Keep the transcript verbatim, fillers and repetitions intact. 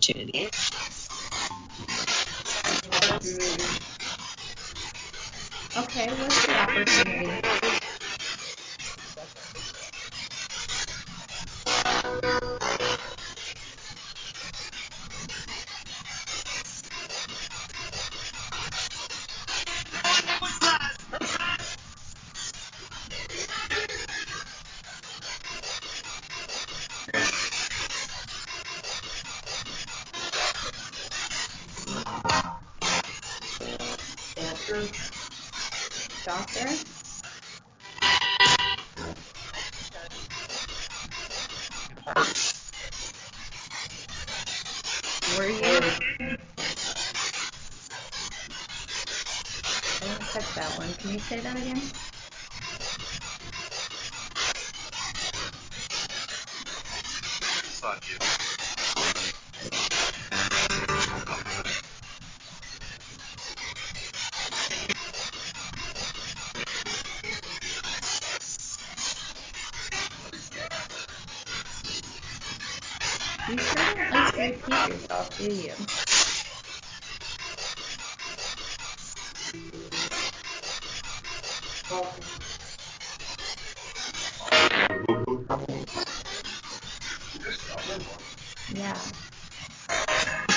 opportunity. Okay, what's the opportunity? Doctor? Were you? I didn't catch that one. Can you say that again? You sure don't like to repeat yourself, do you?